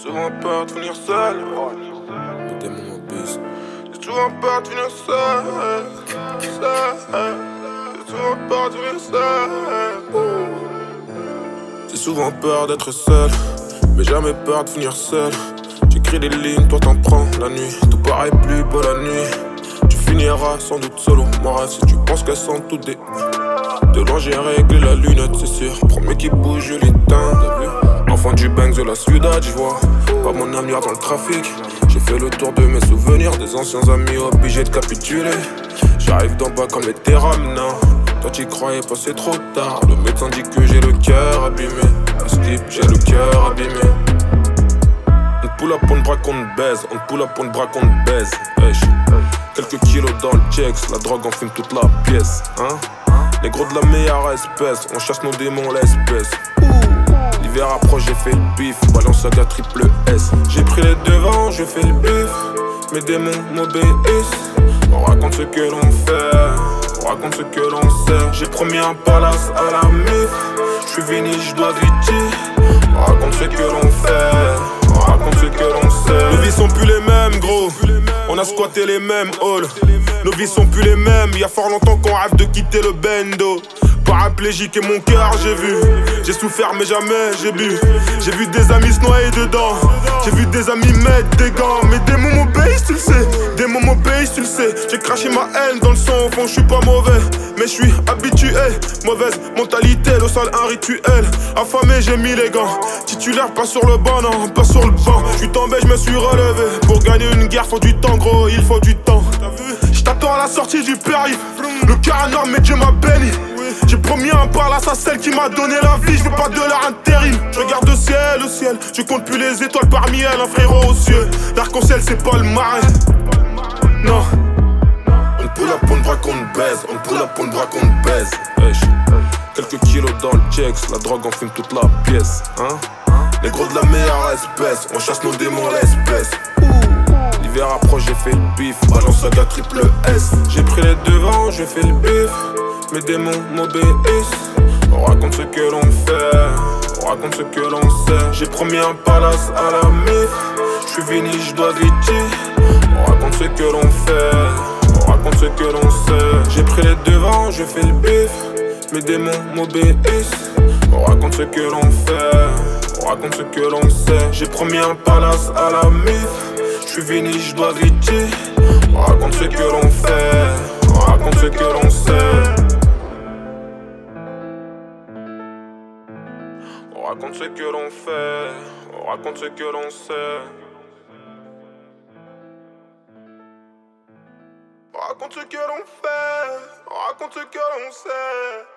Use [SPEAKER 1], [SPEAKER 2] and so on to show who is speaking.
[SPEAKER 1] souvent peur de finir seul.
[SPEAKER 2] Le démon m'obéisse.
[SPEAKER 1] J'ai souvent peur de finir seul. J'ai souvent peur de finir seul. J'ai souvent peur d'être seul, mais jamais peur de finir seul. J'écris des lignes, toi t'en prends la nuit. Tout paraît plus beau la nuit. Tu finiras sans doute solo. Mon rêve, si tu penses qu'elles sont toutes des. De loin j'ai réglé la lunette, c'est sûr. Premier qui bouge, je l'éteins, t'as vu? Enfant du Banks de la Ciudad, j'vois pas mon âme dans le trafic. J'ai fait le tour de mes souvenirs, des anciens amis obligés de capituler. J'arrive d'en bas comme les terramins. Toi t'y croyais pas, c'est trop tard. Le médecin dit que j'ai le cœur abîmé. À skip, j'ai le cœur abîmé. On te pull up, on te braque, on te baise. On te pull up, on te braque, on te baise. Wesh. Quelques kilos dans le checks, la drogue en fume toute la pièce, hein. Les gros de la meilleure espèce, on chasse nos démons l'espèce. L'hiver approche, j'ai fait le bif, Balenciaga triple S. J'ai pris les devants, je fais le bif. Mes démons m'obéissent. On raconte ce que l'on fait, on raconte ce que l'on sait. J'ai promis un palace à la mif. J'suis vini, j'dois vite. On raconte ce que l'on fait, on raconte ce que l'on sait. Nos vies sont plus les mêmes, gros. On a squatté les mêmes halls. Nos vies sont plus les mêmes. Y'a fort longtemps qu'on rêve de quitter le bendo. Paraplégique et mon cœur, j'ai vu. J'ai souffert mais jamais j'ai bu. J'ai vu des amis se noyer dedans. J'ai vu des amis mettre des gants. Mais des mots m'obéissent, tu le sais. Des mots m'obéissent, tu le sais. J'ai craché ma haine dans le sang. Au fond, j'suis pas mauvais, mais j'suis habitué. Mauvaise mentalité, le sol un rituel. Affamé, j'ai mis les gants. Titulaire, pas sur le banc, non, pas sur le banc. J'suis tombé, j'me suis relevé. Pour gagner une guerre, faut du temps, gros, il faut du temps. J't'attends à la sortie du périph'. Le cœur énorme, mais Dieu m'a béni. J'ai promis un palace à celle qui m'a donné la vie. Je veux pas de leur intérim. Je regarde le ciel. Je compte plus les étoiles parmi elles. Un frérot aux cieux. L'arc-en-ciel c'est pas le marais. Non. On pull up, on braque, on baise. On pull up, on braque, on baise. Wesh. Quelques kilos dans le checks. La drogue en fume toute la pièce, hein. Les gros de la meilleure espèce. On chasse nos démons l'espèce. L'hiver approche, j'ai fait le bif. Balenciaga triple S. J'ai pris les devants, j'ai fait le bif. Mes démons m'obéissent. On raconte ce que l'on fait, on raconte ce que l'on sait. J'ai promis un palace à la mif. J'suis vini, j'dois vite. On raconte ce que l'on fait, on raconte ce que l'on sait. J'ai pris les devants, je fais le bif. Mes démons m'obéissent. On raconte ce que l'on fait, on raconte ce que l'on sait. J'ai promis un palace à la mif. J'suis vini, j'dois vite. On raconte ce que l'on fait, on raconte ce que l'on sait. On raconte ce que l'on fait, on raconte ce que l'on sait. On raconte ce que l'on fait, on raconte ce que l'on sait.